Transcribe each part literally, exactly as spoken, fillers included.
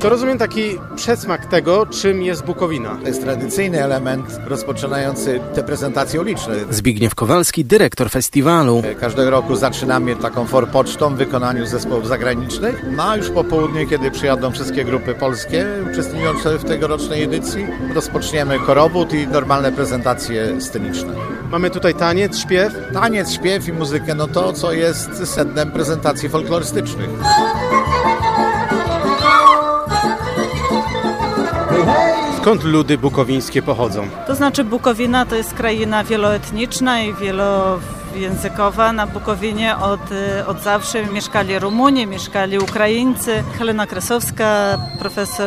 To rozumiem taki przedsmak tego, czym jest Bukowina. To jest tradycyjny element rozpoczynający te prezentacje uliczne. Zbigniew Kowalski, dyrektor festiwalu. Każdego roku zaczynamy taką forpocztą w wykonaniu zespołów zagranicznych. No a już po południu, kiedy przyjadą wszystkie grupy polskie uczestniczące w tegorocznej edycji, rozpoczniemy korowód i normalne prezentacje sceniczne. Mamy tutaj taniec, śpiew. Taniec, śpiew i muzykę, no to co jest sednem prezentacji folklorystycznych. Skąd ludy bukowińskie pochodzą? To znaczy Bukowina to jest kraina wieloetniczna i wielojęzykowa. Na Bukowinie od, od zawsze mieszkali Rumuni, mieszkali Ukraińcy. Helena Kresowska, profesor,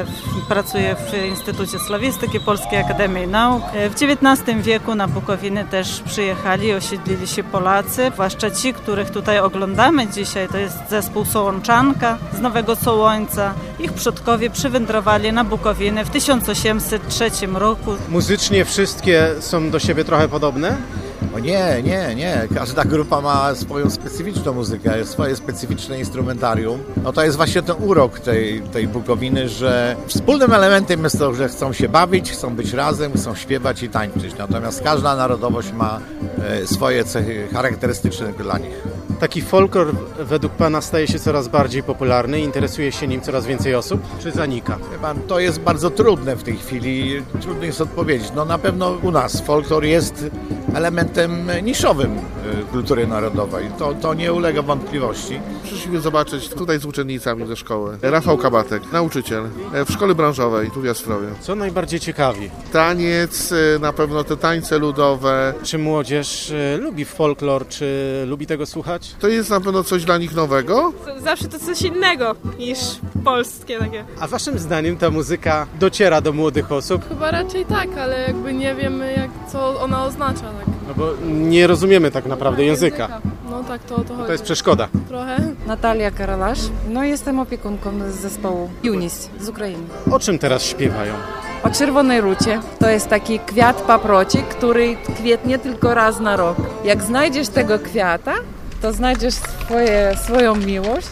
pracuje w Instytucie Slawistyki Polskiej Akademii Nauk. W dziewiętnastym wieku na Bukowinę też przyjechali, osiedlili się Polacy, zwłaszcza ci, których tutaj oglądamy dzisiaj. To jest zespół Sołączanka z Nowego Sołońca. Ich przodkowie przywędrowali na Bukowinę w tysiąc osiemset trzecim roku. Muzycznie wszystkie są do siebie trochę podobne? O nie, nie, nie. Każda grupa ma swoją specyficzną muzykę, swoje specyficzne instrumentarium. No to jest właśnie ten urok tej, tej Bukowiny, że wspólnym elementem jest to, że chcą się bawić, chcą być razem, chcą śpiewać i tańczyć. Natomiast każda narodowość ma swoje cechy charakterystyczne dla nich. Taki folklor według Pana staje się coraz bardziej popularny, interesuje się nim coraz więcej osób, czy zanika? Wie pan, to jest bardzo trudne w tej chwili, trudno jest odpowiedzieć. No na pewno u nas folklor jest elementem niszowym kultury narodowej, to, to nie ulega wątpliwości. Przyszliśmy zobaczyć tutaj z uczennicami ze szkoły. Rafał Kabatek, nauczyciel w szkole branżowej tu w Jastrowie. Co najbardziej ciekawi? Taniec, na pewno te tańce ludowe. Czy młodzież lubi folklor, czy lubi tego słuchać? To jest na pewno coś dla nich nowego. Zawsze to coś innego niż polskie takie. A waszym zdaniem ta muzyka dociera do młodych osób? Chyba raczej tak, ale jakby nie wiemy, jak, co ona oznacza. Tak. No bo nie rozumiemy tak naprawdę języka. języka. No tak, to o to chodzi. To jest przeszkoda. Trochę. Natalia Karalasz. No jestem opiekunką z zespołu Junis z Ukrainy. O czym teraz śpiewają? O czerwonej rucie. To jest taki kwiat paproci, który kwietnie tylko raz na rok. Jak znajdziesz tego kwiata, to znajdziesz swoje, swoją miłość,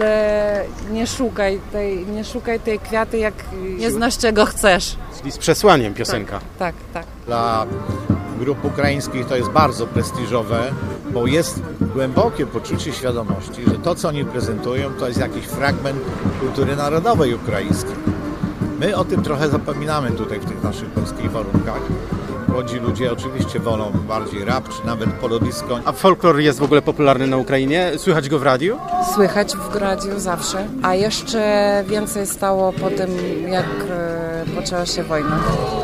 ale nie szukaj tej, nie szukaj tej kwiaty, jak nie znasz czego chcesz. Czyli z przesłaniem piosenka. Tak, tak, tak. Dla grup ukraińskich to jest bardzo prestiżowe, bo jest głębokie poczucie świadomości, że to, co oni prezentują, to jest jakiś fragment kultury narodowej ukraińskiej. My o tym trochę zapominamy tutaj w tych naszych polskich warunkach. Młodzi ludzie oczywiście wolą bardziej rap, czy nawet polodisko. A folklor jest w ogóle popularny na Ukrainie? Słychać go w radiu? Słychać w radiu zawsze. A jeszcze więcej stało po tym, jak poczęła się wojna.